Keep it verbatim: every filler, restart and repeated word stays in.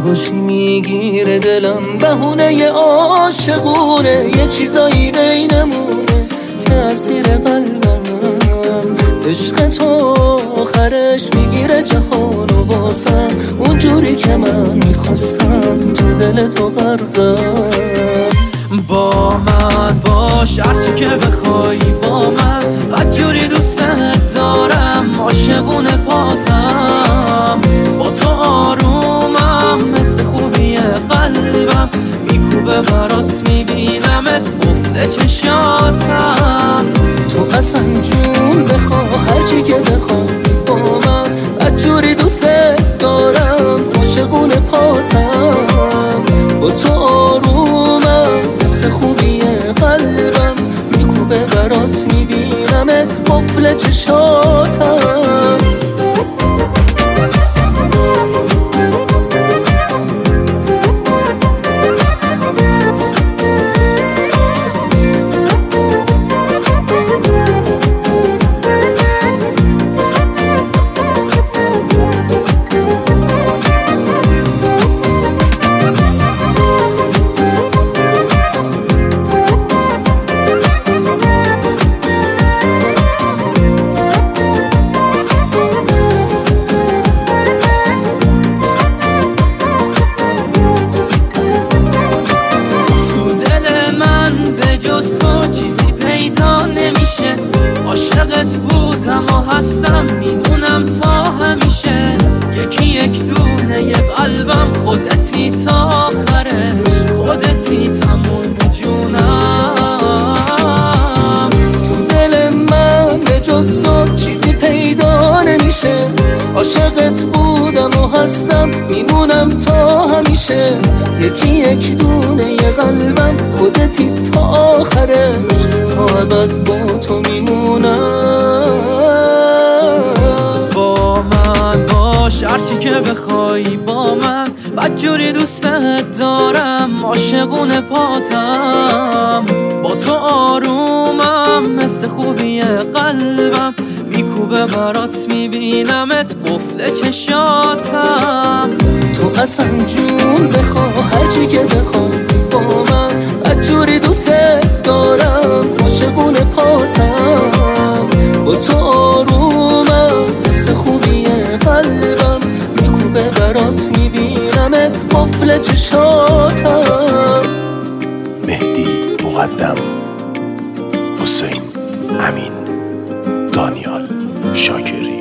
باشی میگیره دلم، بهونه عاشقونه، یه چیزایی بینمونه که اسیر قلبم. عشق تو آخرش میگیره جهانو واسم، اونجوری که من میخواستم تو دل تو غرقم. با من باش هرچی که بخوای با من، بدجوری دوستت دارم، عاشقونه پاتم. با تو آرومم مثل خوبی قلبم، میکوبه برات میبینمت قفل چشاتم. تو اصلا جون بخوا هرچی که بخوای با من، بدجوری دوستت دارم، عاشقونه پاتم. با تو آرومم مثل خوبی قلبم، میکوبه برات میبینمت قفل چشاتم. چیزی پیدا نمیشه، عاشقت بودم و هستم، میمونم تا همیشه. یکی یک دونه یه قلبم، خودتی تا آخرش، خودتی تموم جونم. تو دل من به جز تو چیزی پیدا نمیشه، عاشقت بودم و هستم، میمونم تا همیشه. یکی یک دونه یه قلبم، خودتی تا آخرش، تا ابد با تو میمونم. با من باش هرچی که بخوای با من، بدجوری دوستت دارم، عاشقونه پاتم. با تو آرومم مثل خوبی قلبم، میکوبه برات میبینمت قفل چشاتم. تو اصلا جون بخوا هرچی که بخوای با من، بدجوری دوستت دارم، عاشقونه پاتم. با تو آرومم مثل خوبی قلبم، میکوبه برات میبینمت قفل چشاتم. مهدی مقدم، حسین امین، دانیال شاکری.